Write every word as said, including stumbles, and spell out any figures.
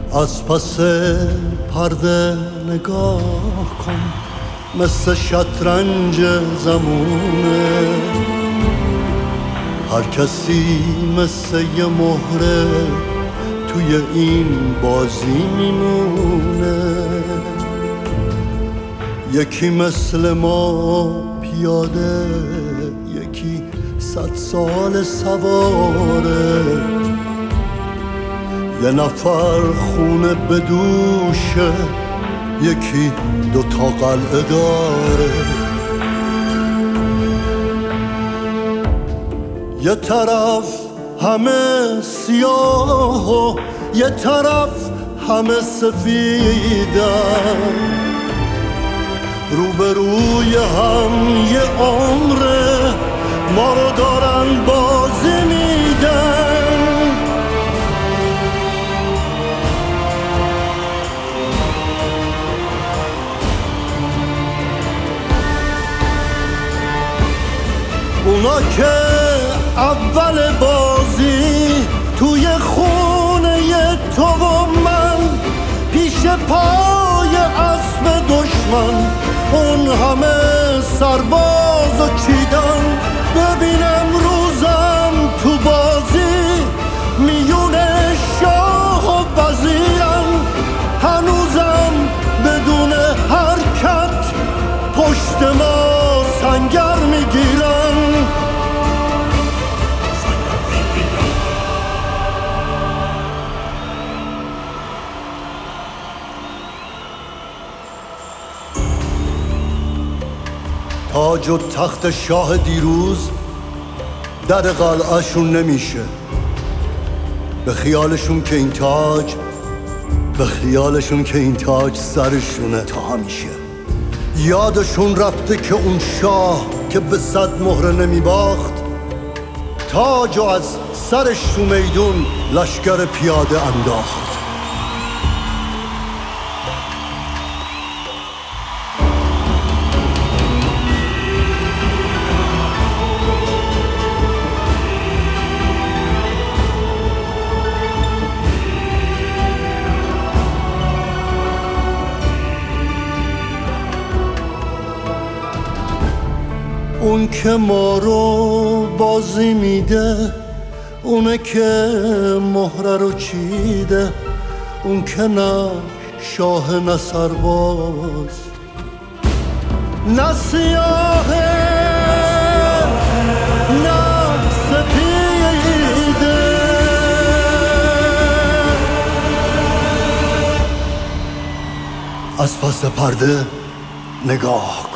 از پس پرده نگاه کن، مثل شطرنج زمونه. هر کسی مثل یه مهره توی این بازی میمونه. یکی مثل ما پیاده، یکی صد سال سواره. یه نفر خونه به دوشه، یکی دوتا قلعه داره. یه طرف همه سیاه و یه طرف همه سفیدن، روبروی هم یه عمره ما رو دارن بازی میدن. اونا که اول بازی توی خونه تو و من، پیش پای اسب دشمن اون همه سرباز و چیدن. ببین امروزم تو بازی میون شاه و وزیرن، هنوزم بدون حرکت پشت ما سنگر میگیرن. تاج و تخت شاه دیروز در قلعه‌شون نمیشه. به خیالشون که این تاج به خیالشون که این تاج سرشونه تا همیشه. یادشون رفته که اون شاه که به صد مهره نمیباخت، تاج و از سرش تو میدون لشکر پیاده انداخت. اون که ما رو بازی میده، اونه که مهره رو چیده. اون که نه شاه نه سرباز نه سیاهه نه سپیده. از پس پرده نگاه